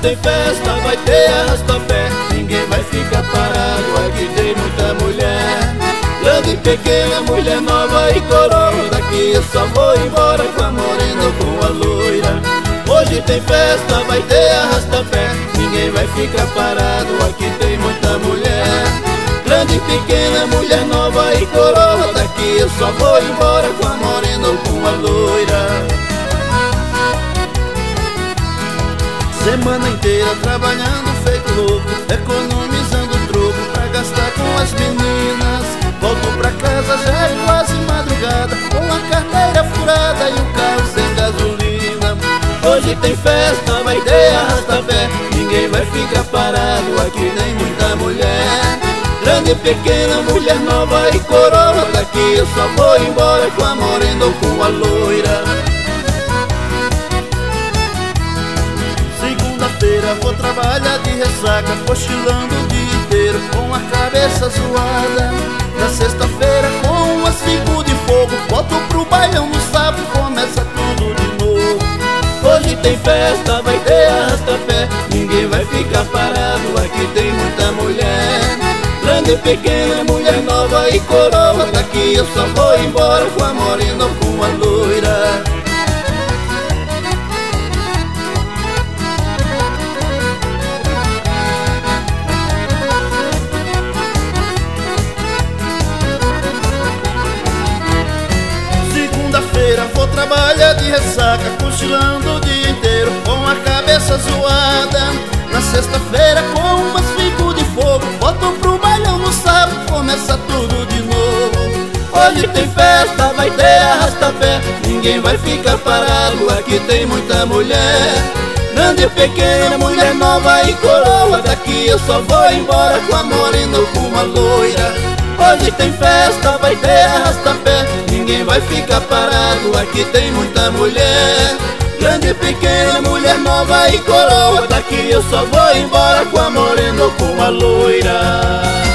tem festa, vai ter arrasta-pé, ninguém vai ficar parado, aqui tem muita mulher. Grande e pequena, mulher nova e coroa, daqui eu só vou embora com a morena ou com a loira. Hoje tem festa, vai ter arrasta-pé, ninguém vai ficar parado, aqui tem muita mulher. Grande e pequena, mulher nova e coroa, daqui eu só vou embora com a morena ou com a loira. Semana inteira trabalhando feito louco, economizando troco pra gastar com as meninas. Volto pra casa já é quase madrugada, com a carteira furada e o carro sem gasolina. Hoje tem festa, vai ter arrasta-pé, ninguém vai ficar parado, aqui tem muita mulher. Grande e pequena, mulher nova e coroa, daqui eu só vou embora com a morena ou com a loira. Segunda-feira vou trabalhar de ressaca, cochilando o dia inteiro com a cabeça zoada. Na sexta-feira com umas 5 de fogo, volto pro bailão no sábado, começa tudo de novo. Hoje tem festa, vai ter arrasta-pé, ninguém vai ficar parado, aqui tem muita mulher. Grande e pequena, mulher nova e coroa, daqui eu só vou embora com a morena ou com a loira. Segunda-feira vou trabalhar de ressaca, cochilando o dia inteiro com a cabeça zoada. Na sexta-feira com umas 5 de fogo, volto pro bailão no sábado, começa tudo de novo. Hoje tem festa, vai ter arrasta-pé, ninguém vai ficar parado, aqui tem muita mulher. Grande e pequena, mulher nova e coroa, daqui eu só vou embora com a morena ou com a loira. Hoje tem festa, vai ter arrasta-pé, ninguém vai ficar parado, aqui tem muita mulher. Grande e pequena, mulher nova e coroa, daqui eu só vou embora com a morena ou com a loira.